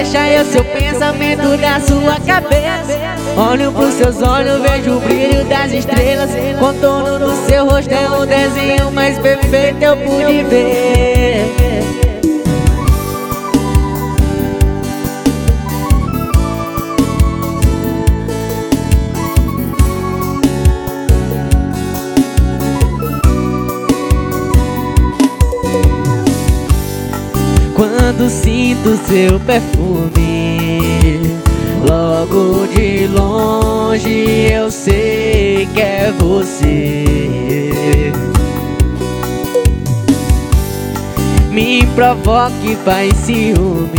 deixa eu ser o pensamento da sua cabeça. Olho pros seus olhos, vejo o brilho das estrelas. Contorno do seu rosto é o desenho mais perfeito eu pude ver. Quando sinto seu perfume, logo de longe eu sei que é você. Me provoca e faz ciúmes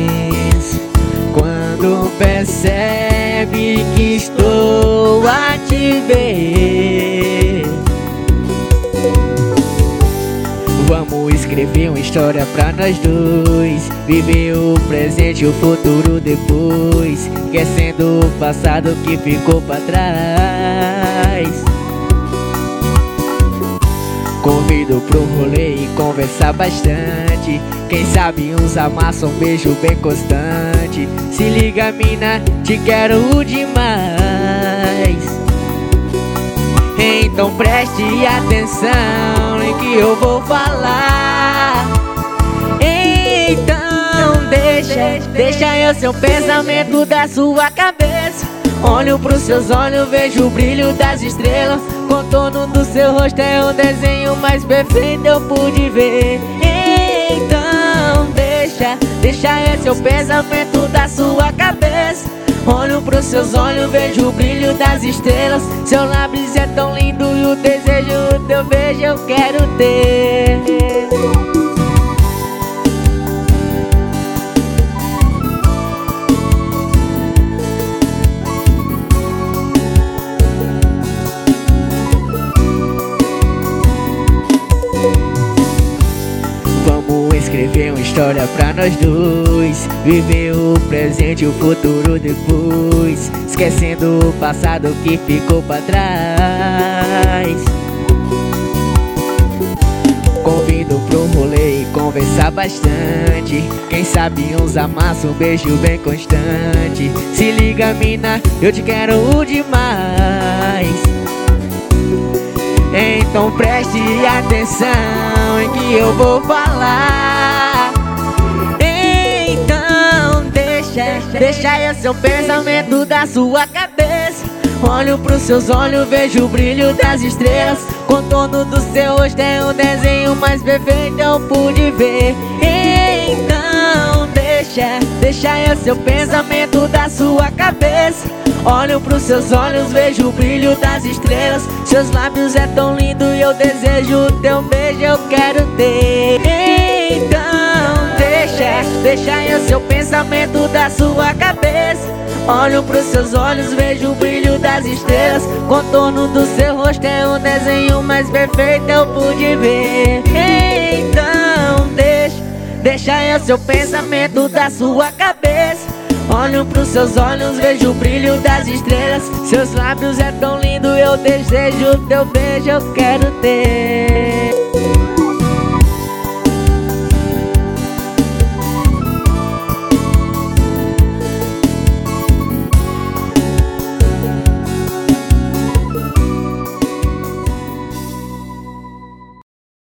quando percebe que estou a te ver. Vamos escrever uma história pra nós dois, viver o presente e o futuro depois, esquecendo o passado que ficou pra trás. Convido pro rolê e conversar bastante, quem sabe uns amassam um beijo bem constante. Se liga mina, te quero demais. Então preste atenção em que eu vou falar. Então deixa eu ser o pensamento da sua cabeça. Olho pros seus olhos, vejo o brilho das estrelas. Contorno do seu rosto é o desenho mais perfeito eu pude ver. Então deixa eu ser o pensamento da sua cabeça. Olho pros seus olhos, vejo o brilho das estrelas. Seu lábios é tão lindo e o desejo, o teu beijo eu quero ter. Escrever uma história pra nós dois, viver o presente e o futuro depois, esquecendo o passado que ficou pra trás. Convido pro rolê e conversar bastante, quem sabe uns amassam um beijo bem constante. Se liga mina, eu te quero demais. Então preste atenção em que eu vou falar. Então deixa eu ser o pensamento da sua cabeça. Olho pros seus olhos, vejo o brilho das estrelas. Contorno do seu rosto é o desenho mais perfeito eu pude ver. Então deixa eu ser o pensamento da sua cabeça. Olho pros seus olhos, vejo o brilho das estrelas. Seus lábios é tão lindo e eu desejo o teu beijo eu quero ter. Então deixa eu ser o pensamento da sua cabeça. Olho pros seus olhos, vejo o brilho das estrelas. Contorno do seu rosto é o desenho mais perfeito eu pude ver. Então deixa eu ser o pensamento da sua cabeça. Olho pros seus olhos, vejo o brilho das estrelas. Seus lábios é tão lindo, eu desejo o teu beijo, eu quero ter.